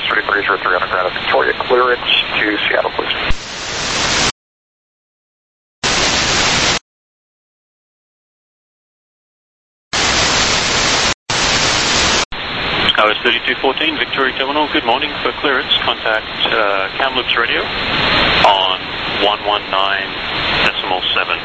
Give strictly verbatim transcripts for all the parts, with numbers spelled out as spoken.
thirty-three zero three on the ground at Victoria. Clearance to Seattle, please. Skywest thirty-two fourteen, Victoria Terminal, good morning. For clearance, contact uh, Kamloops Radio on one one nine decimal seven.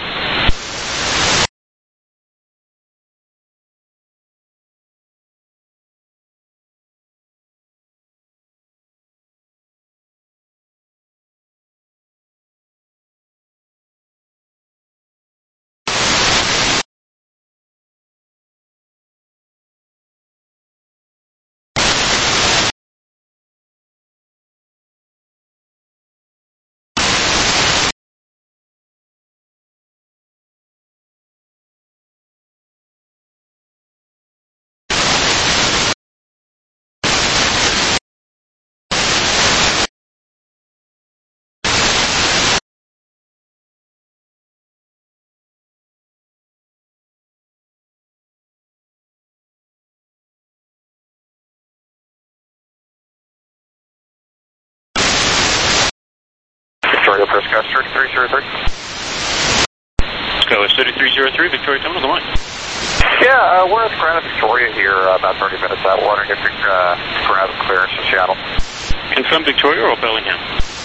Victoria, press Skywest thirty-three zero three. Skywest thirty-three zero three, Victoria Terminal, good morning. Yeah, uh, we're at the ground at Victoria here, uh, about thirty minutes out. Wondering if you could uh, grab clearance to Seattle. Confirm Victoria or Bellingham?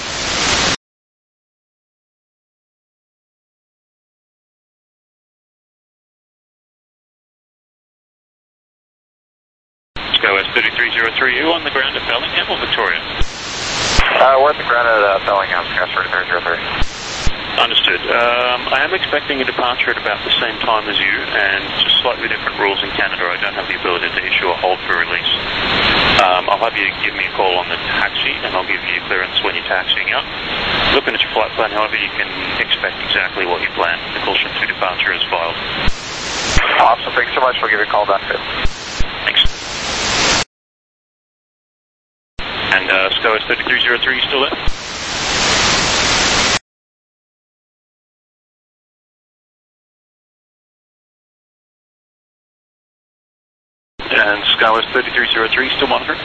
Skywest thirty-three zero three, you on the ground at Bellingham or Victoria? Uh, we're at the ground at uh, Bellingham, Skywest thirty-three zero three. Understood. Um, I am expecting a departure at about the same time as you, and just slightly different rules in Canada. I don't have the ability to issue a hold for release. Um, I'll have you give me a call on the taxi, and I'll give you clearance when you're taxiing out. Looking at your flight plan, however, you can expect exactly what you plan. The caution to departure is filed. Awesome. Thanks so much. We'll give you a call back soon. Thanks. And uh, Skywest thirty-three zero three, you still there? And Skywest thirty-three zero three, still monitoring?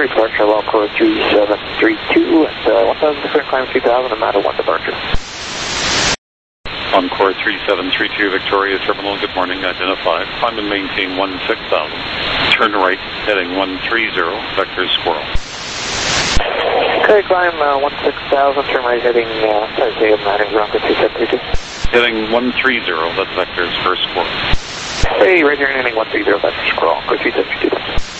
Victoria departure, Encore three seven three two, and uh, one thousand six hundred climb two thousand, and Mata one departure. Encore three seven three two, Victoria Terminal, good morning, identified. Climb and maintain one six thousand. Turn right, heading one three zero, vector Squirrel. Okay, climb uh, one six thousand, turn right heading, uh, sorry, heading Bronco two seven three two. Heading one three zero, that's vector for Squirrel. Hey, right here heading one three zero, vector Squirrel, go two seven three two.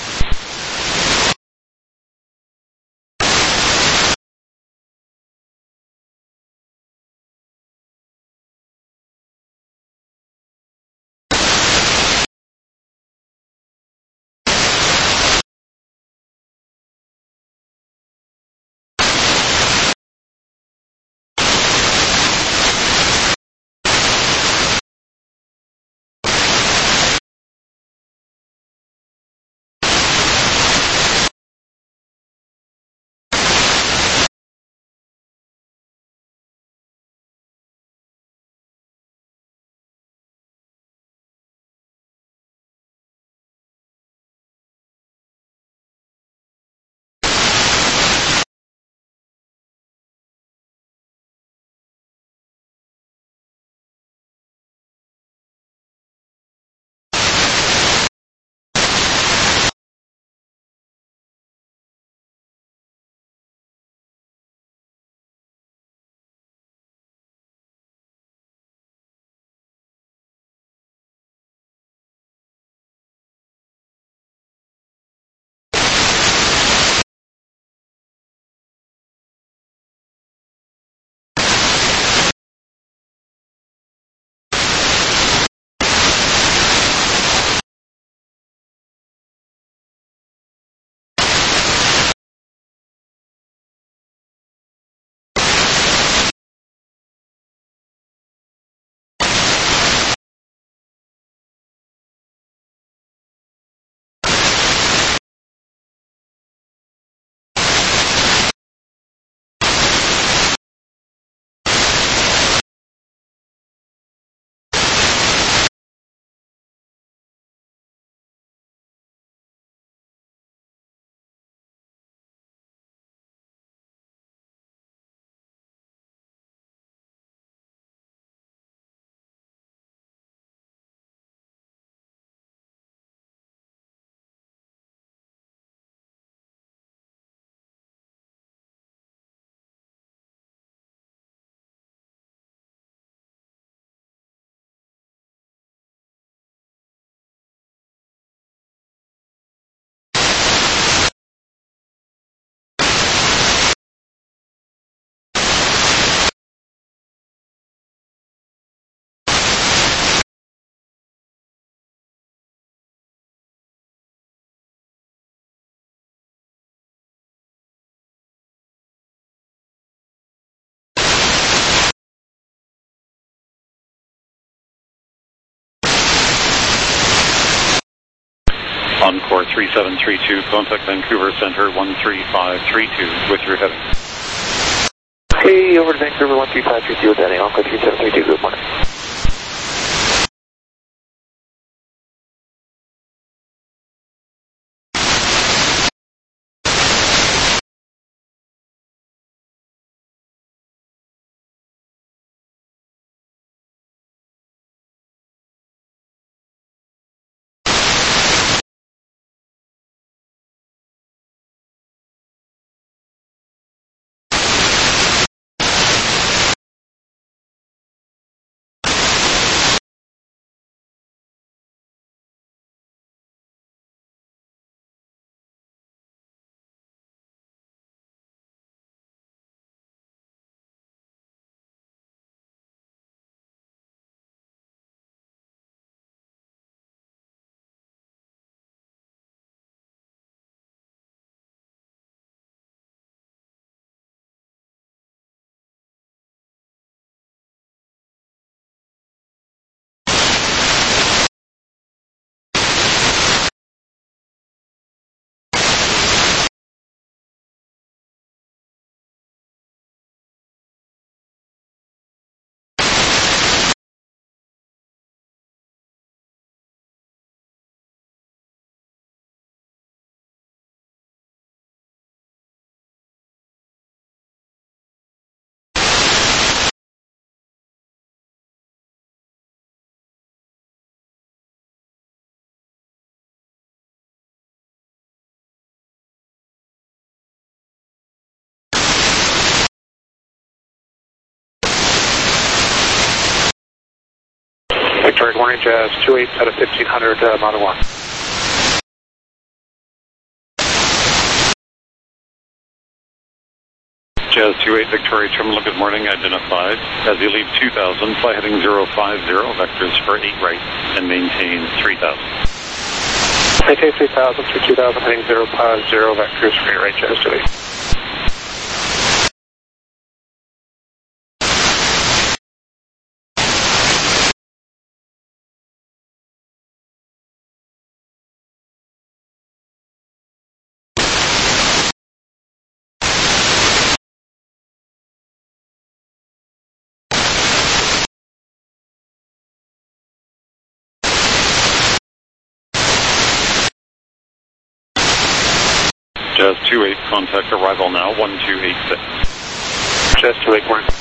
Encore three seven three two, contact Vancouver Center one three five three two with your heading. Hey, over to Vancouver one three five three two with heading, Encore three seven three two, good morning. Victoria, good morning, Jazz two eight out of fifteen hundred, uh, Model one. Jazz two eight Victoria Terminal, good morning, identified. As you leave two thousand, fly heading zero five zero, vectors for eight right, and maintain three thousand. Maintain three thousand through two thousand, heading zero five zero, vectors for eight right, Jazz two eight. Jazz two eight, contact arrival now, one two eight six. Jazz two eight, morning.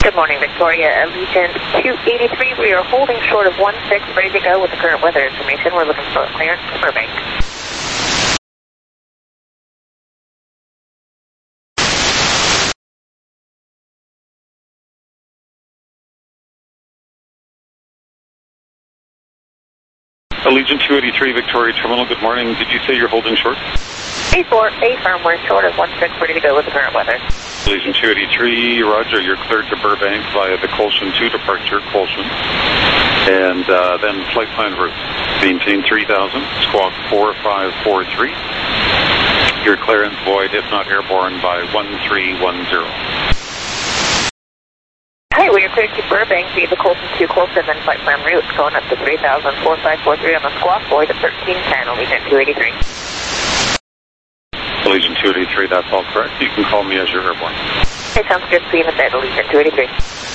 Good morning, Victoria. Allegiant two eighty-three. We are holding short of one six, ready to go with the current weather information. We're looking for clearance to Burbank. Allegiant two eighty-three, Victoria Terminal, good morning. Did you say you're holding short? A four, A firm, we're short of one six, ready to go with the current weather. Allegiant two eighty-three, roger, you're cleared to Burbank via the Colson two departure, Colson. And uh, then flight plan route, maintain three thousand, squawk four five four three. Your clearance void, if not airborne, by one three one zero. Hi, we are cleared to Burbank via the Colson two Colson and flight plan route, going up to three thousand, four five four three on the squawk void at thirteen ten, Allegiant two eighty-three. Allegiant two eighty-three, that's all correct. You can call me as you're airborne. Okay, sounds good. See you in a bit, Allegiant two eighty-three.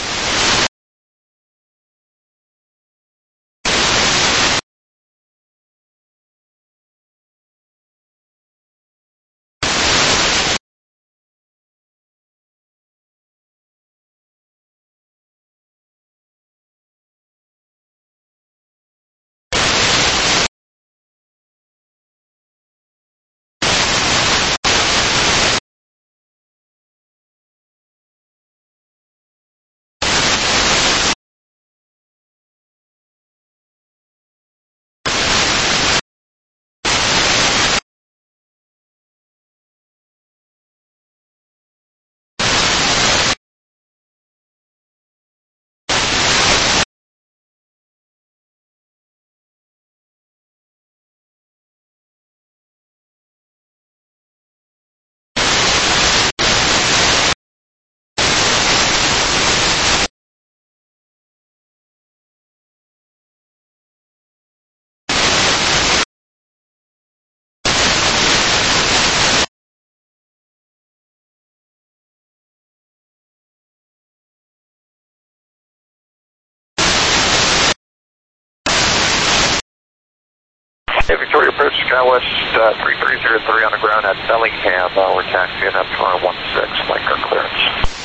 Hey, Victoria approach Skywest uh, three three zero three on the ground at Bellingham. Uh, we're taxiing up to our one six, blanker clearance.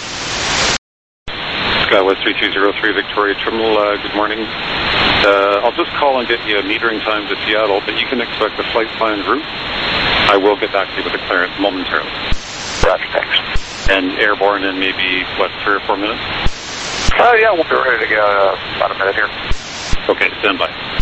Skywest three two zero three, Victoria Terminal, uh, good morning. Uh, I'll just call and get you a metering time to Seattle, but you can expect the flight plan route. I will get back to you with the clearance momentarily. Roger, thanks. And airborne in maybe, what, three or four minutes? Oh, uh, yeah, we'll be ready to go uh, about a minute here. Okay, stand by.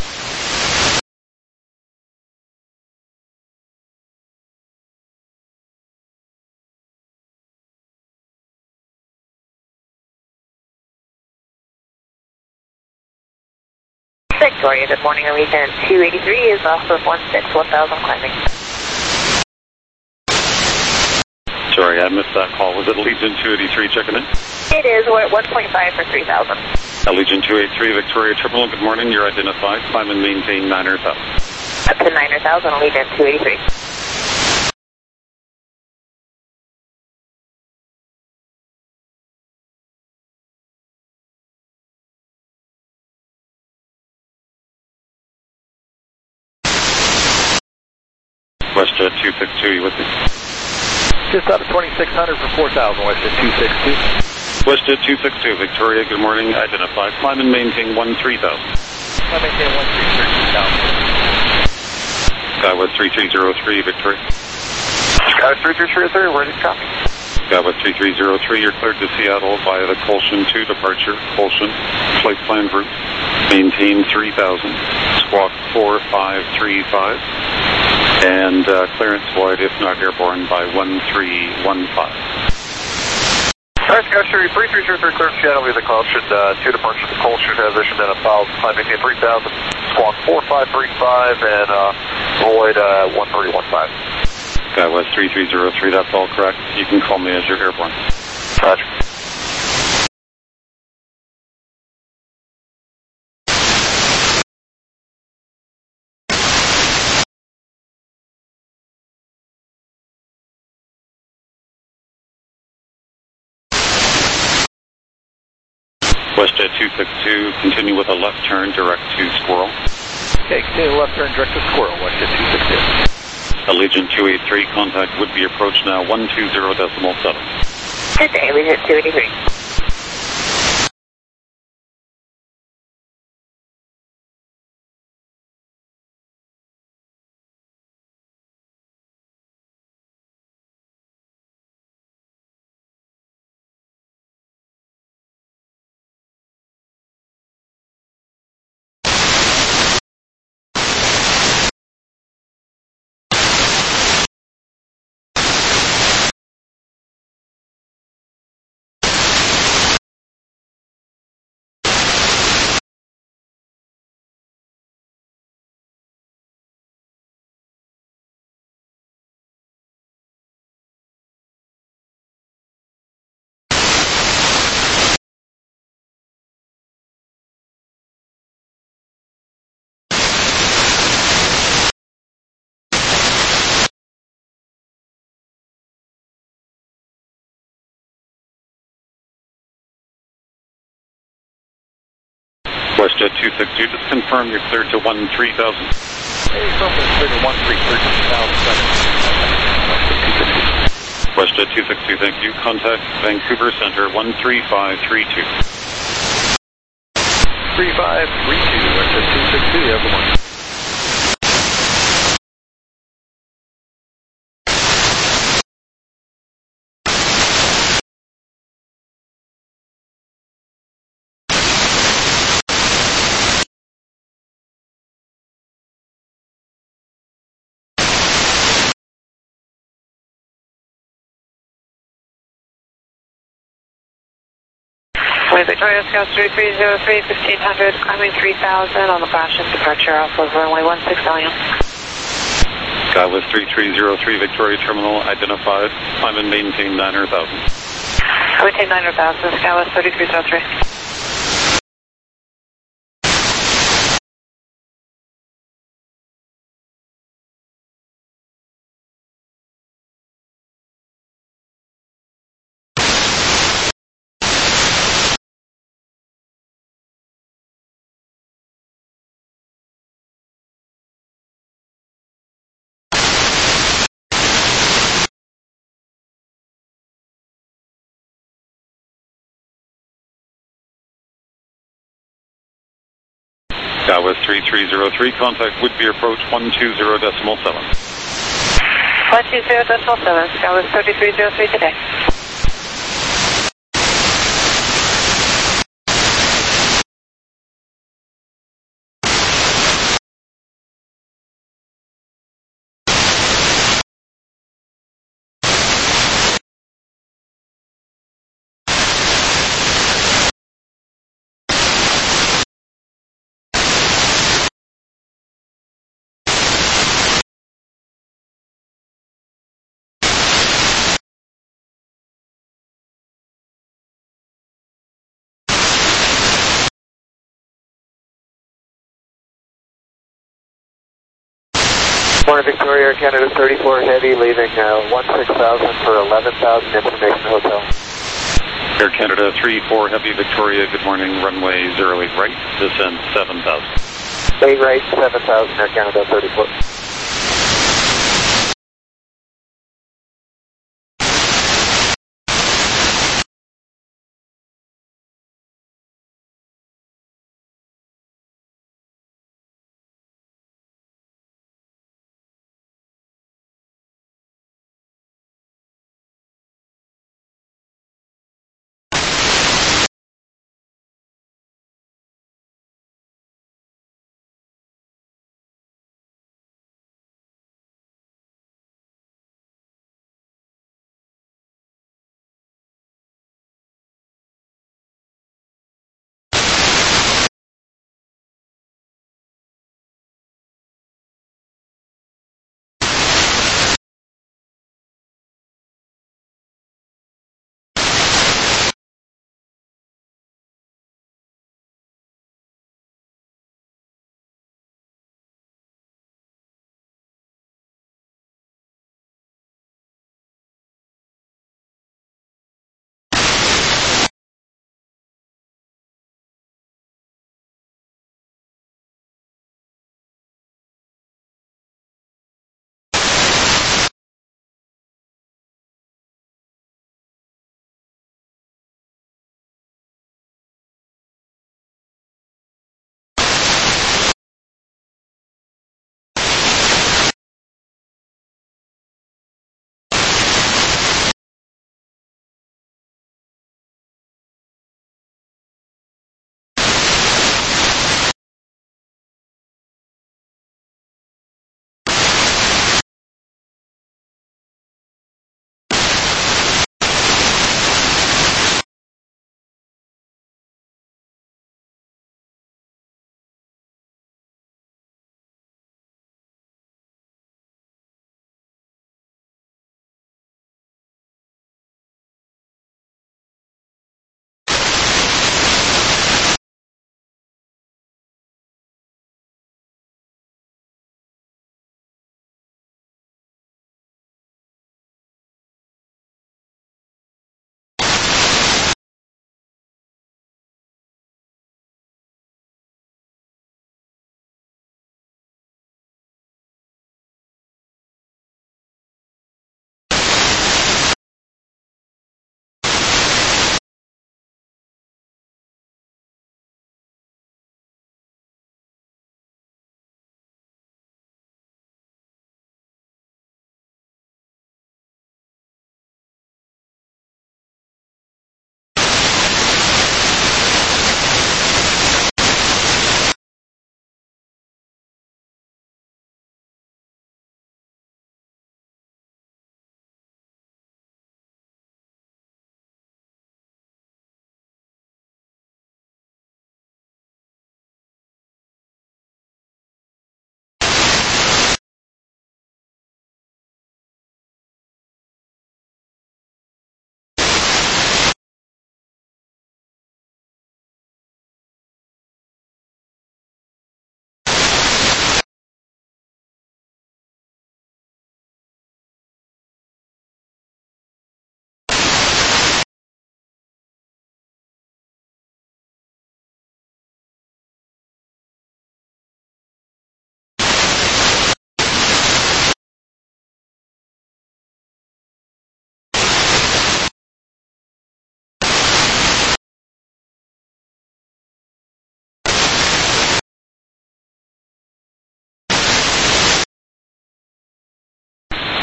Victoria, good morning, Allegiant two eighty-three is off of one six, one thousand climbing. Sorry, I missed that call. Was it Allegiant two eighty-three checking in? It is. We're at one point five for three thousand. Allegiant two eighty-three, Victoria Terminal, good morning. You're identified. Climb and maintain niner thousand. Up to niner thousand, Allegiant two eighty-three. WestJet two six two, you with me? Just out of twenty-six hundred for four thousand, WestJet two six two. WestJet two six two, Victoria, good morning. Identified. Climb and maintain one three thousand. Climb and maintain one three three thousand. Skywest three three zero three, Victoria. Skywest three three zero three, ready to copy. Skywest three three zero three, you're cleared to Seattle via the Colson two departure, Colson, flight plan route. Maintain three thousand, squawk four five three five, and uh, clearance void if not airborne by one three one five. Alright, Skywest three three zero three, clear to Seattle via the Colson uh, two departure, the Colson transition, then a foul, climb maintain three thousand, squawk four five three five, and uh, void uh, one three one five. Skywest three three zero three, that's all correct. You can call me as you're airborne. Roger. WestJet two six two, continue with a left turn direct to Squirrel. Okay, continue left turn direct to Squirrel, WestJet two six two. Allegiant two eighty-three, contact would be approach now one two zero decimal seven. Good day, Allegiant two eighty-three. WestJet two six two, just confirm you're cleared to one three thousand. Hey, something clear to one three thirteen thousand seven. WestJet two six two, thank you. Contact Vancouver Center one three five three two. three five three two, WestJet two six two, you have the one. Victoria Scout three three zero three, fifteen hundred, climbing three thousand on the Boston departure off of runway one six million. Skywest three three zero three, Victoria Terminal identified. Climb and maintain nine hundred thousand. Maintain nine hundred thousand, Skywest three three zero three. Skywest three three zero three, contact Whitby approach one two zero decimal seven. one two zero decimal seven, Skywest three three zero three today. Morning, Victoria, Air Canada thirty-four Heavy, leaving uh, one six thousand for eleven thousand, Information Hotel. Air Canada three four Heavy, Victoria, good morning, runway zero eight right, descend seven thousand. eight right, seven thousand, Air Canada thirty-four.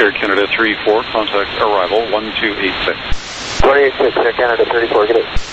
Air Canada three four, contact arrival one two eight six. one eight six, Air Canada thirty-four, get it.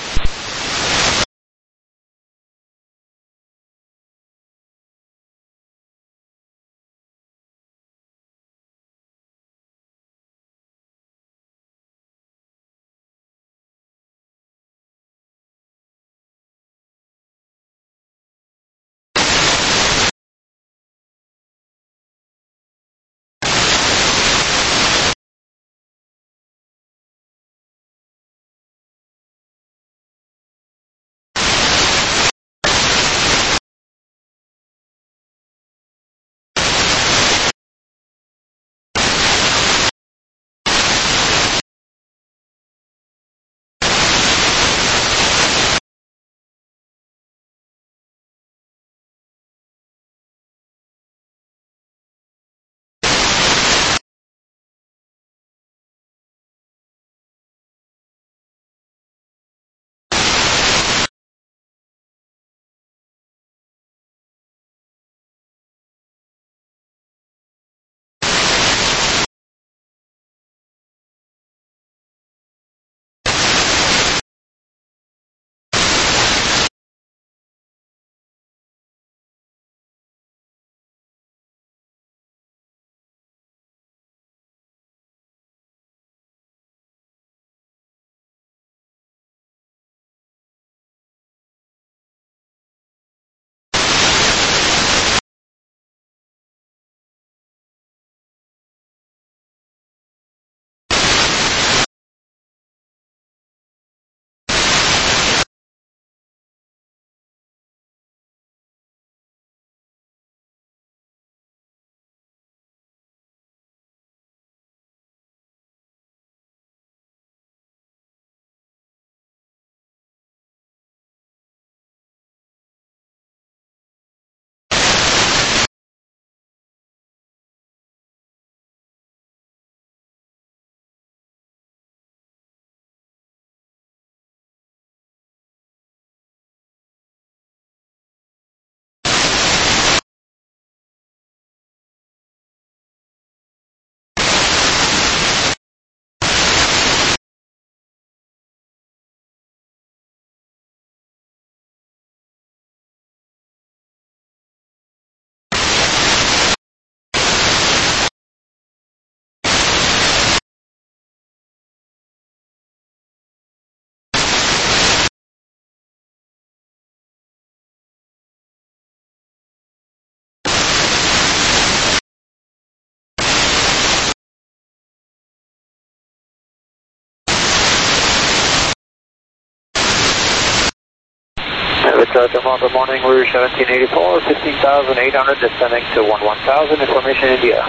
Victor Tomorrow morning, Rouge seventeen eighty-four, fifteen thousand eight hundred, descending to one one thousand, information India.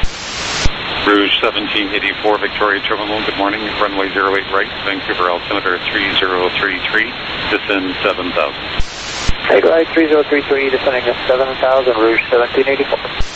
Rouge seventeen eighty-four, Victoria Terminal, good morning, runway zero eight right, Vancouver altimeter three zero three three, descend seven thousand. Take right, three zero three three, descending to seven thousand, Rouge seventeen eighty-four.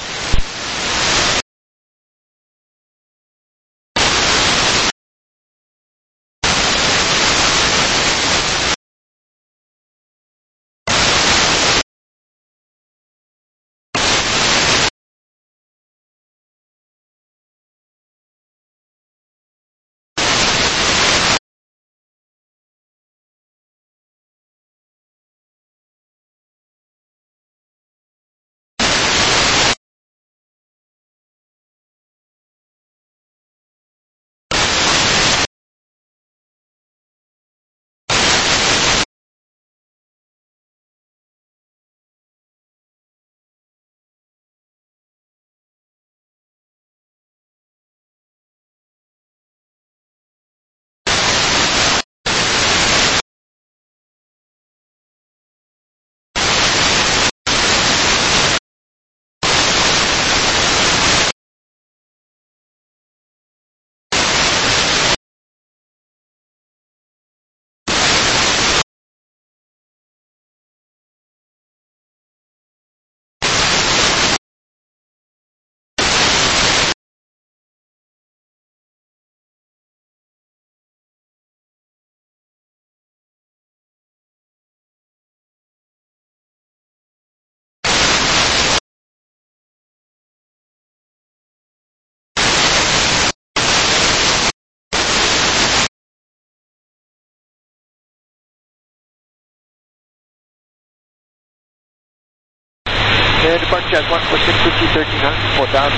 Yeah, depart Jazz one four six, Victory thirteen hundred for four thousand.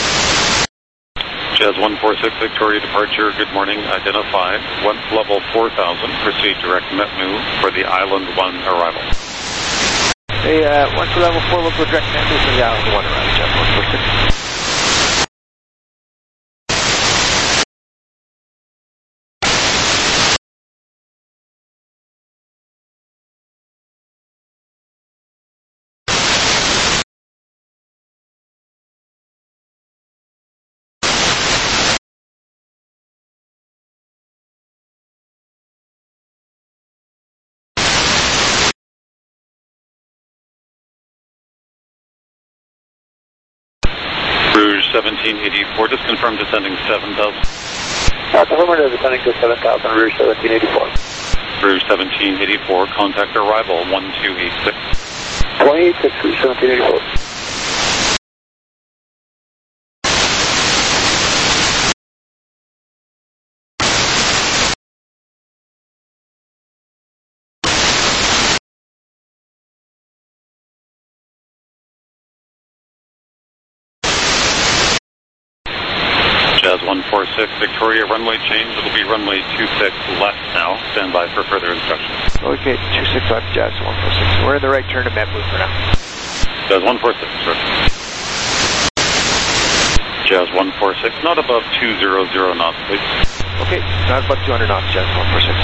Jazz one four six, Victoria departure, good morning, identified, once level four thousand, proceed direct Metmu for the Island one arrival. Hey, uh, one for level four, local direct Metmu for the Island one arrival, Jazz one four six. Rouge seventeen eighty-four, just confirm descending seven thousand. Uh, confirm descending to seven thousand, Rouge seventeen eighty-four. Rouge seventeen eighty-four, contact arrival one two eight six. twenty-eight six, Rouge seventeen eighty-four. Jazz one four six, Victoria, runway change, it'll be runway two six left now, stand by for further instructions. Okay, two six left, Jazz one four six. We're in the right turn to Metmu for now. Jazz one four six, sir. Jazz one four six, not above two hundred knots, please. Okay, not about two hundred knots, Jazz one four six.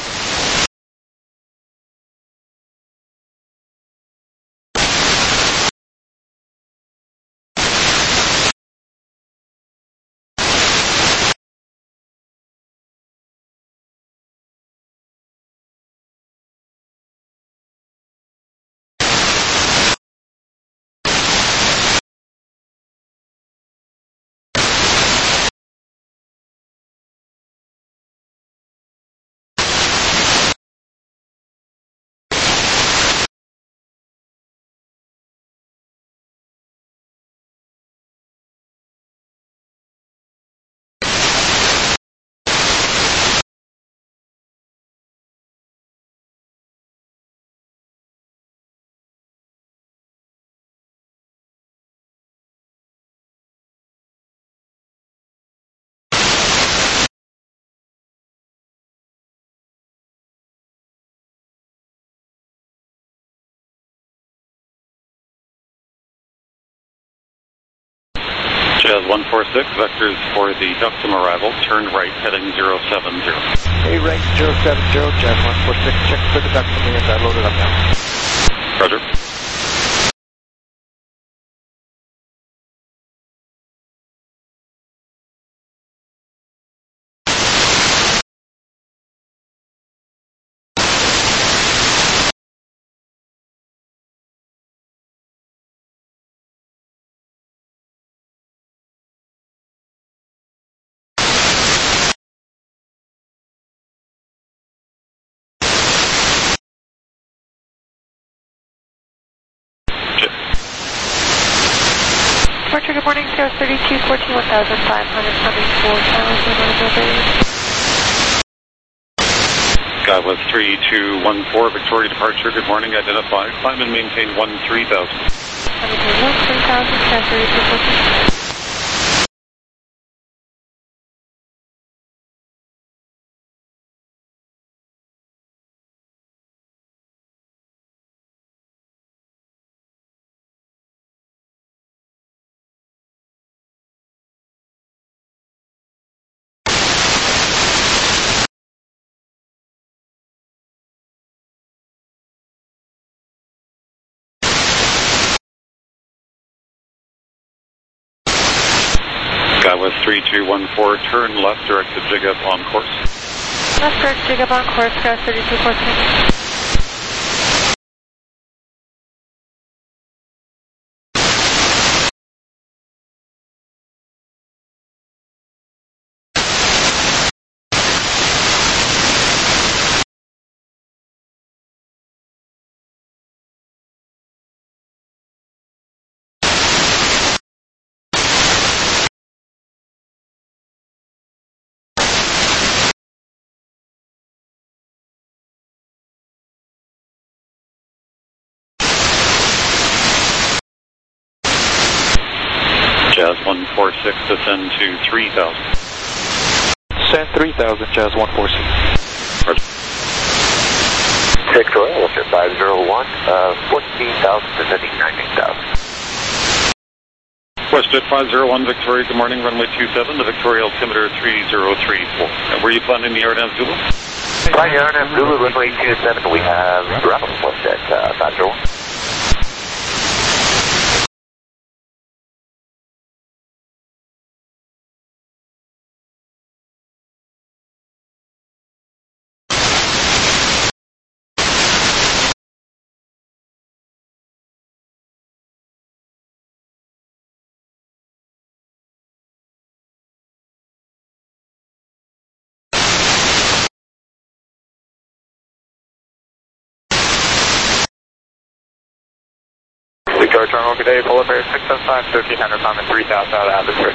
Jazz one four six, vectors for the Duxton arrival, turn right, heading zero seven zero. Hey, range zero seven zero, Jazz one four six, check for the ducts on the inside, load it up now. Roger. Departure, good morning, Sierra thirty-two fourteen, one thousand five hundred, four thousand. Skywest three two one four, Victoria departure, good morning, identified, climb and maintain one three thousand. Maintain one three thousand, Sierra thirty-two fourteen. Skywest three two one four, turn left, direct to jig up on course. Left direct, jig up on course, Sierra thirty-two fourteen. one four six, descend to three thousand. Descend three thousand, Jazz one four six. Victoria, Wilshire five zero one, uh, fourteen thousand, descending nineteen thousand. WestJet five zero one, Victoria, good morning, runway two seven, the Victoria altimeter three zero three four. Uh, were you planning the Aerodam Zulu? Fly Aerodam Zulu, runway two seven, we have Bravo, WestJet uh, five zero one. Victoria Terminal, good day, Polar Bear six seven five, thirteen hundred, pound and three thousand out of atmosphere.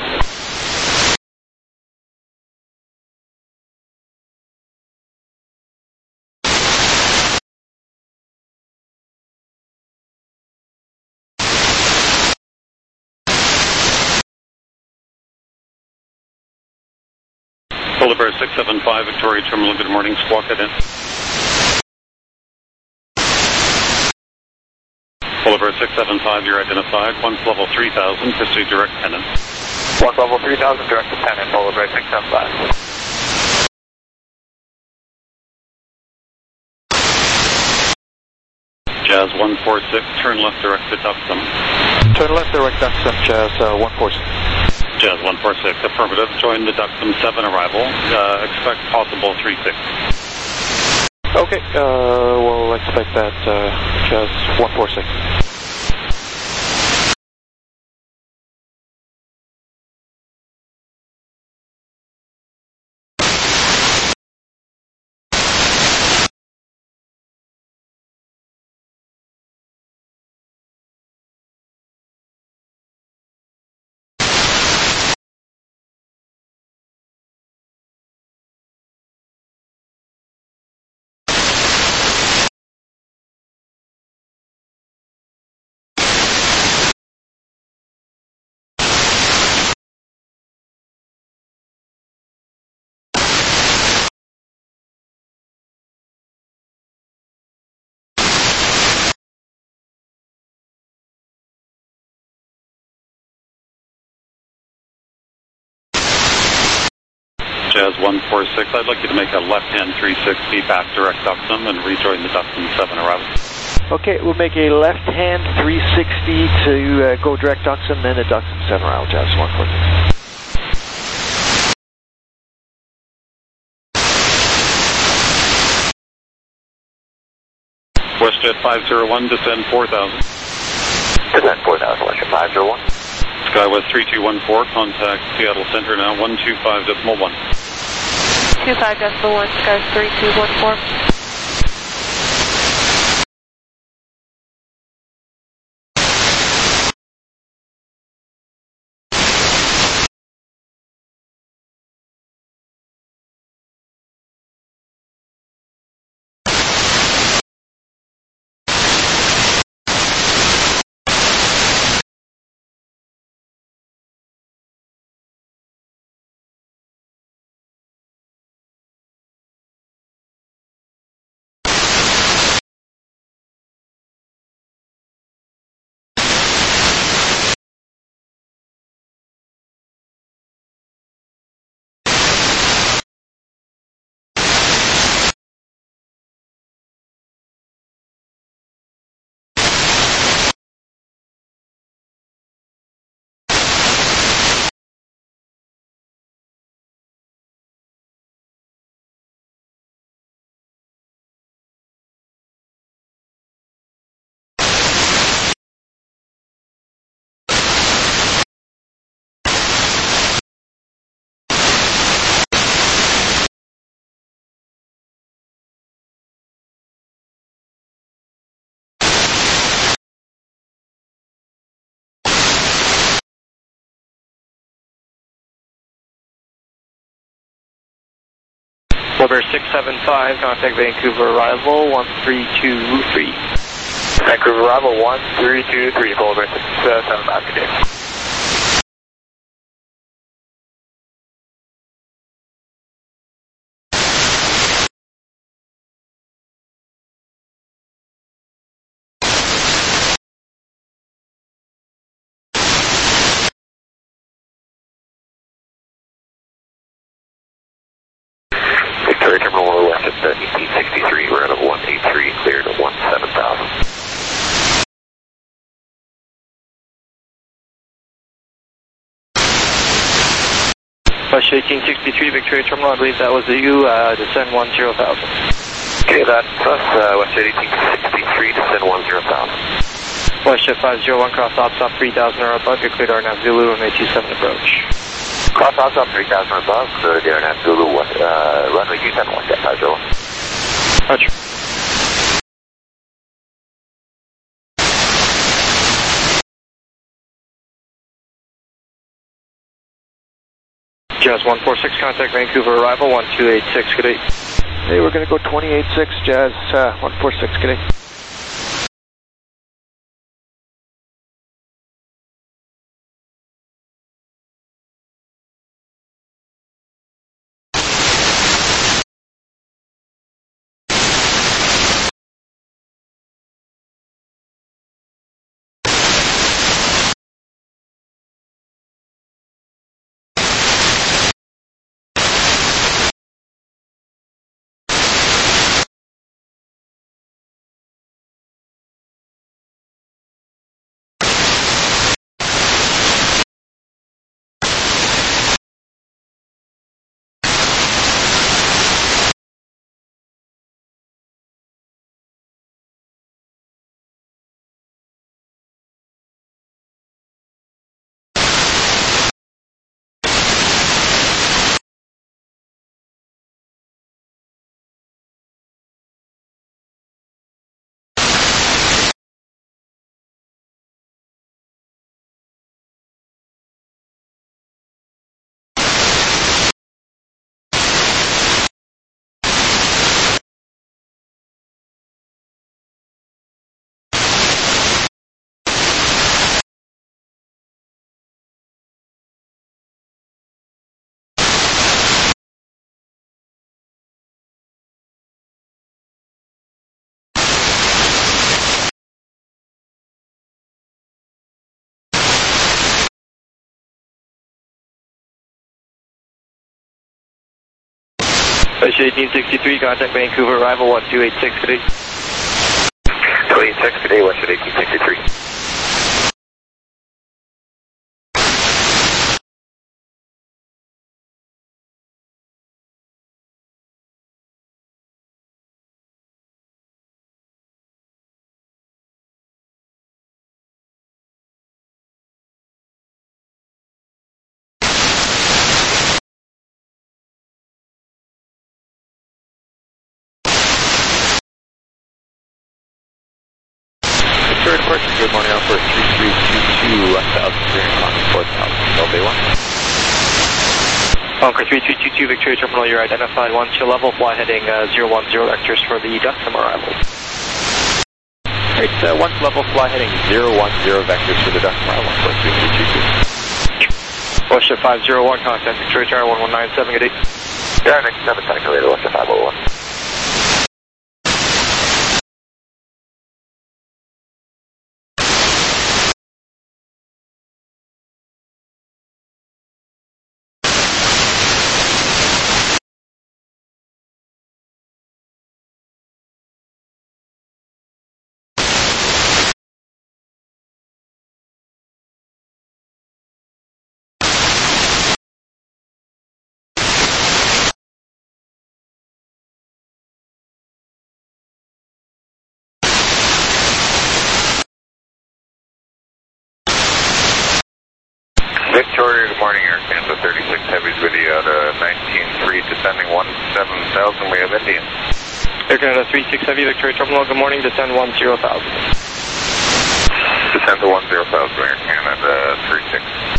Polar Bear six seven five, Victoria Terminal, good morning, squawk it in. Polar Bear six seven five, you're identified, once level three thousand, pursue direct pennant. Once level three thousand, direct to pennant, Polar Bear six seven five. Jazz one four six, turn left direct to Duxton. Turn left direct Duxton, Jazz uh, one four six. Jazz one four six, affirmative, join the Duxton seven arrival, uh, expect possible three six. Okay, uh, we'll expect that, uh, Jazz one four six. Jazz one four six, I'd like you to make a left-hand three sixty back direct Duxton and rejoin the Duxton seven arrival. Okay, we'll make a left-hand three sixty to uh, go direct Duxton, then a Duxton seven arrival, Jazz one four six. WestJet five zero one, descend four thousand. Descend four thousand, WestJet five zero one. SkyWest three two one four, contact Seattle Center now, one two five decimal one. two five decimal one, SkyWest three two one four. Polar Bear six seven five, contact Vancouver arrival one three two three. Vancouver arrival one three two three, Polar Bear six seven five, good day. eighteen sixty-three, we're out of one eight three, cleared at one seven thousand. West eighteen sixty-three, Victoria Terminal, I believe that was you, uh, descend one zero thousand. Okay, that's us, uh, West eighteen sixty-three, descend one zero thousand. Westjet five zero one, cross ops up three thousand or above, you're cleared R N A V Zulu, runway two seven approach. Cross ops up three thousand above, cleared R N A V Zulu, uh, runway two seven, Westjet five zero one. Roger. Jazz one four six, contact Vancouver arrival one two eight six, good day. Hey, we're going to go twenty-eight six, Jazz uh, one four six, good day. West eighteen sixty-three, contact Vancouver arrival one two eight six, good day. two eight six, good day, Westjet eighteen sixty-three. Good morning, Alpha three three two two, one thousand three hundred four thousand, L B one. Bunker three three two two, Victoria Terminal, you're identified, one chill level, fly heading uh, zero one zero vectors for the Duxom arrival. Right, uh, one level, fly heading zero one zero vectors for the Duxom arrival, one three three two two. Westjet five zero one, contact Victoria Terminal one one nine seven, good day. Yeah, next seven, calculator, Westjet five oh one. Victoria, good morning, Air Canada thirty-six Heavies with you at uh, nineteen three, descending one seven thousand, we have Indian. Air Canada three six Heavy, Victoria Terminal, good morning, descend one zero thousand. Descend to one zero thousand, Air Canada three six.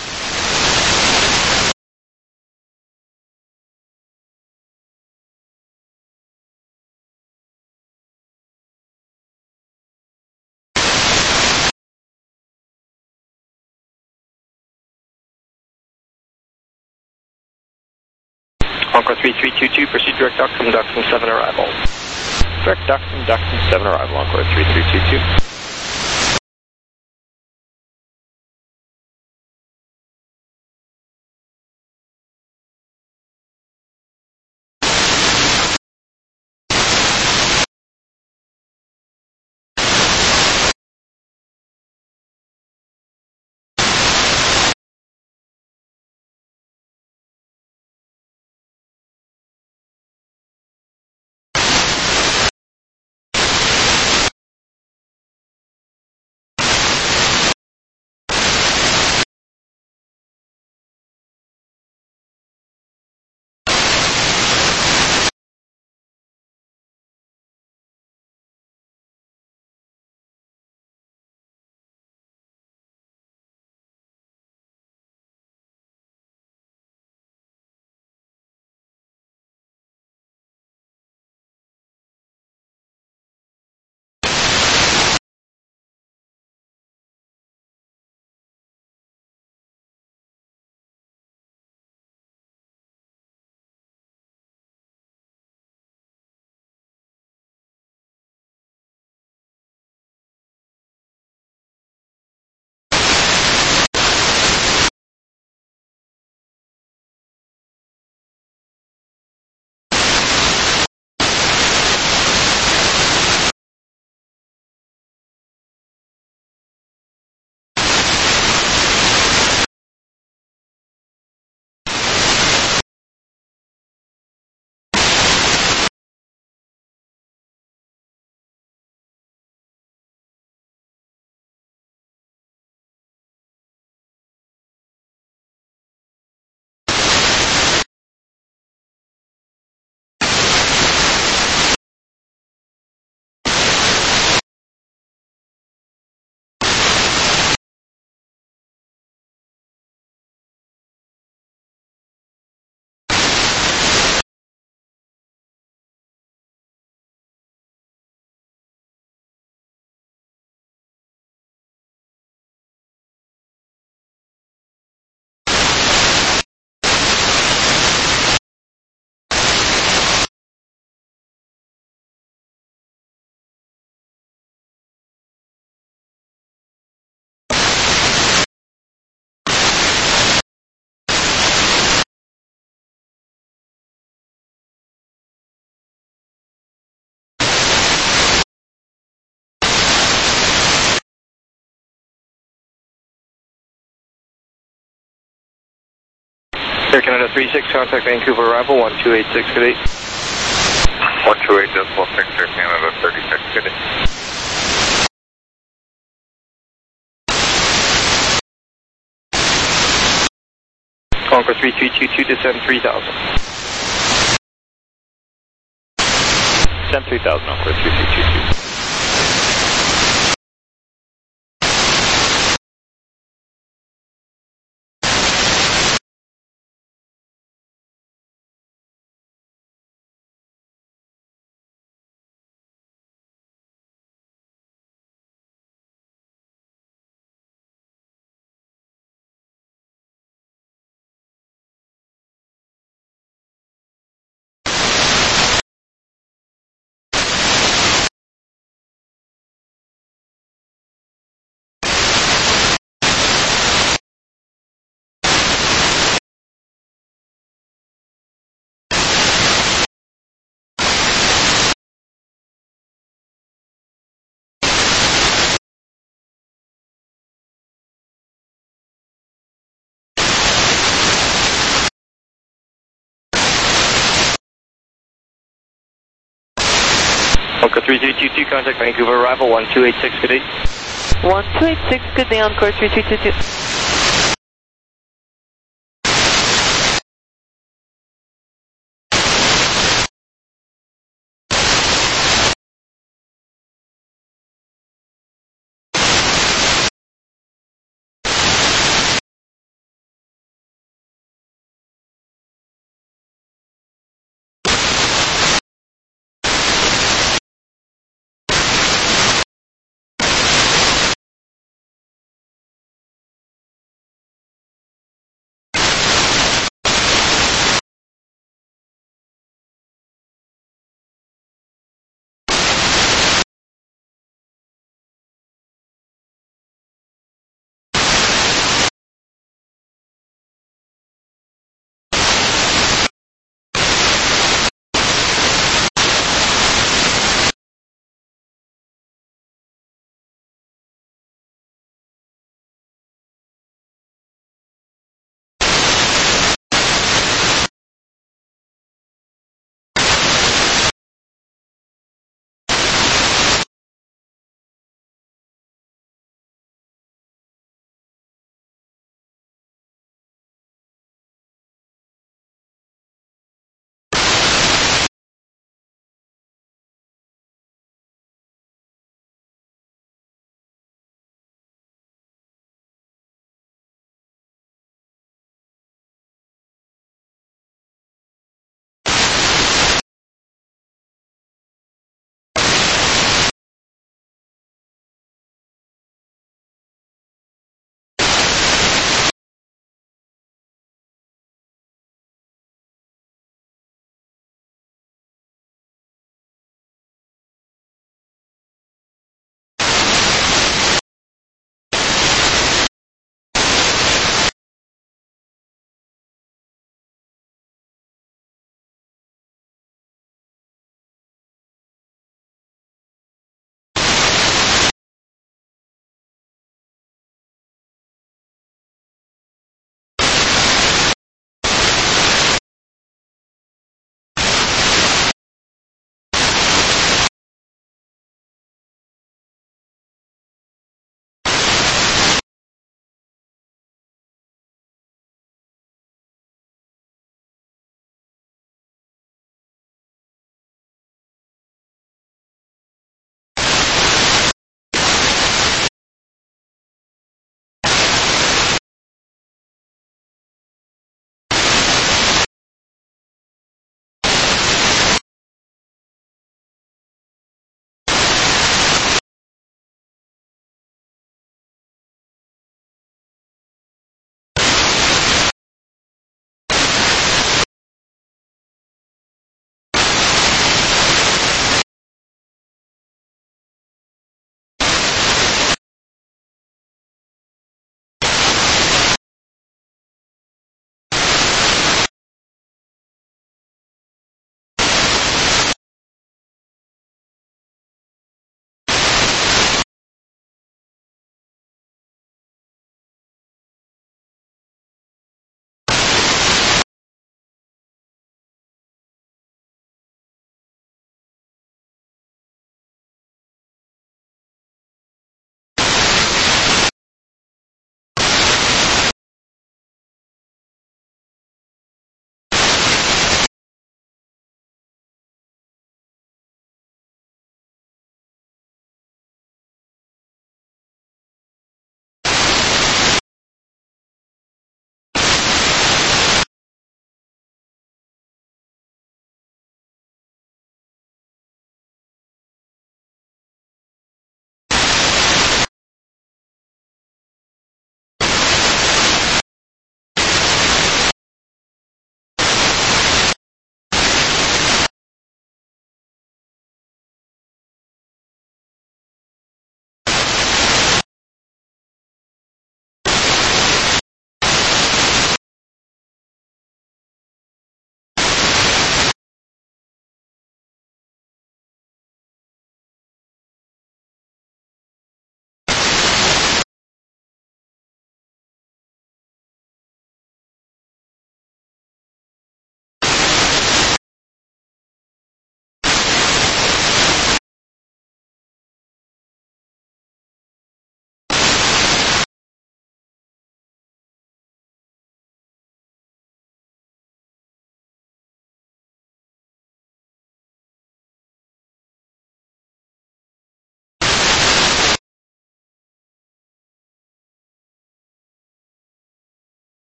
Bunker three three two two, proceed direct Duxom, Duxom seven arrival. Direct Duxom, Duxom seven arrival, Encore three three two two. Air Canada three six, contact Vancouver arrival one two eight six, good eight. one two eight decimal six, Air Canada thirty-six, good eight. Concord three three two two, descend three thousand. Descend three thousand, Concord three three two two. Concord three three two two, contact Vancouver arrival one two eight six, good eight. one two eight six, good day, Encore three three two two.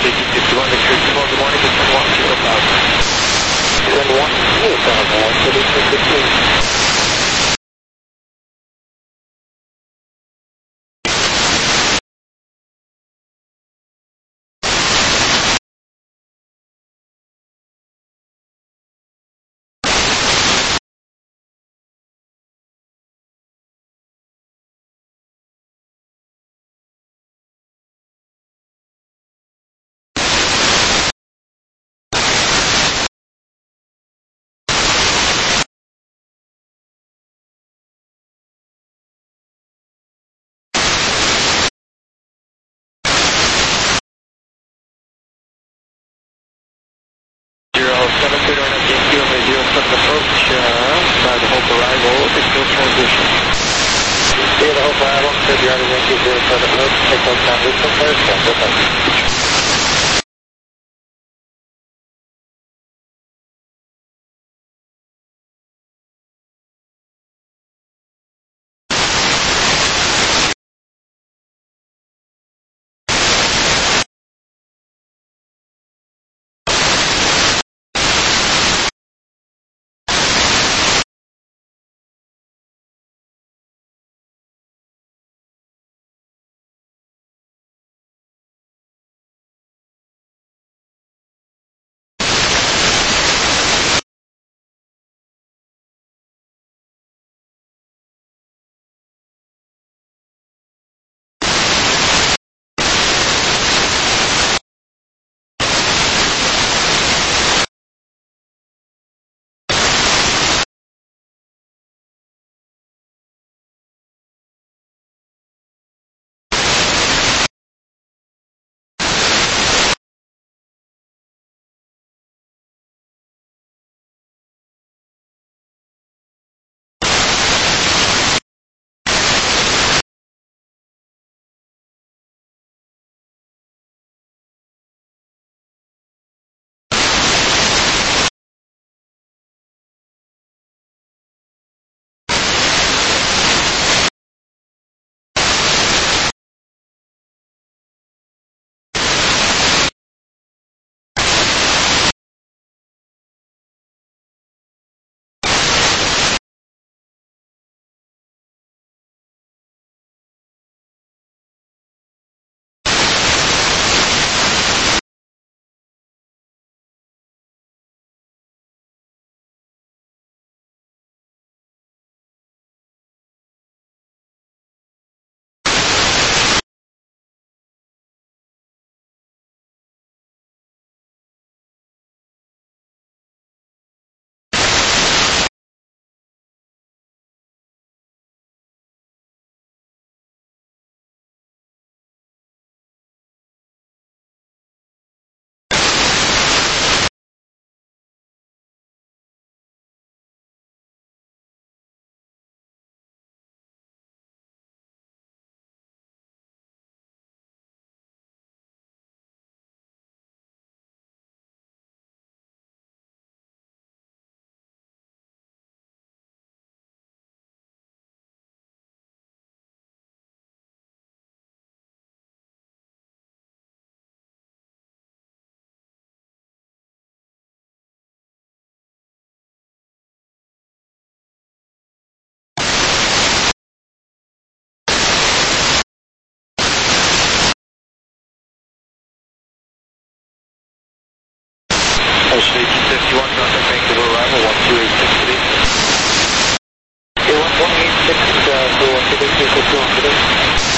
Speaking fifty-one, Victor two, good morning, descend one zero thousand. Descend one zero thousand, one thirty-two fifteen. seven two nine Yankee on the zero seven approach, uh, by the Hope arrival, official transition. Yeah, the Hope arrival, February Yankee zero seven approach, take on transition first, and good luck. Speaking fifty-one, contact Vancouver arrival, one two eight six three. Okay, one one eight six, uh, so one two eight six, one two eight six.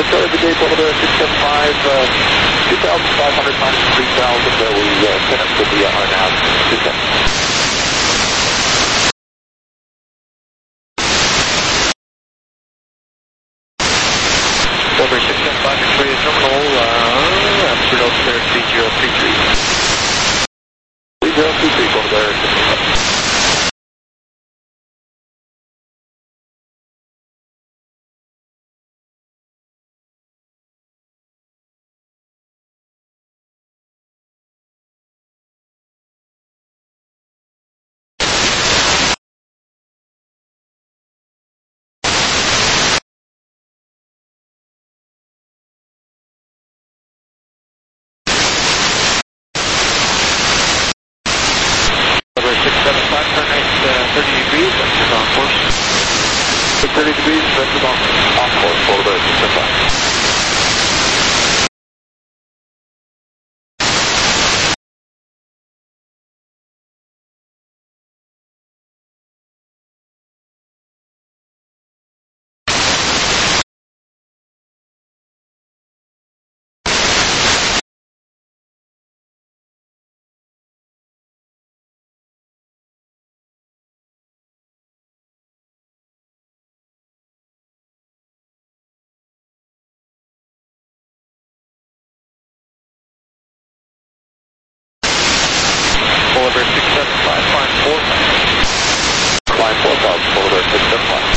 Charlie the gate over there, six seven five, uh, two thousand five hundred minus three thousand, uh, we uh, sent up to the uh, R nav, two seven. Over six seven five, Victoria Terminal, uh, Amsterdam Altimeter three zero three three. three zero two three, over there, six seven five. thirty degrees, vectors on course. thirty degrees, vectors on, on course, over there, six seven five. Over six seven five, climb four thousand. Climb four thousand, over there, six seven five.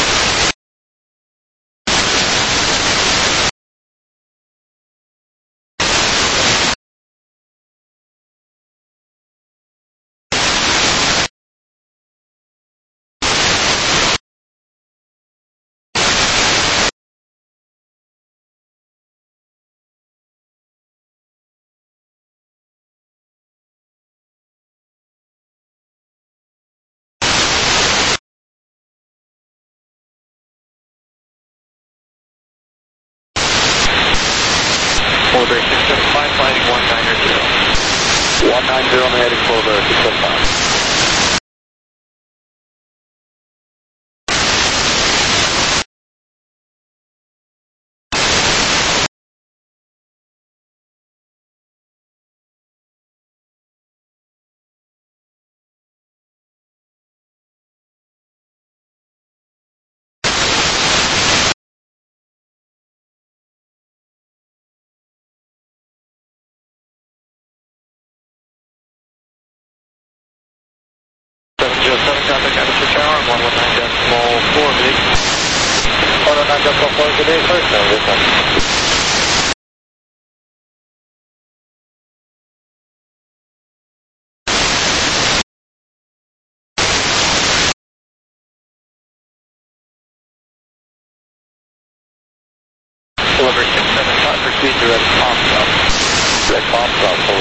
Over six seven five, flying one nine zero. one nine zero, I'm heading for over six seven five. seven traffic, Atmosphere Tower, one one nine decimal four, big. one one nine decimal four, good day, first, no, this one. Deliver six seven five, proceed to red palm south. Red palm south,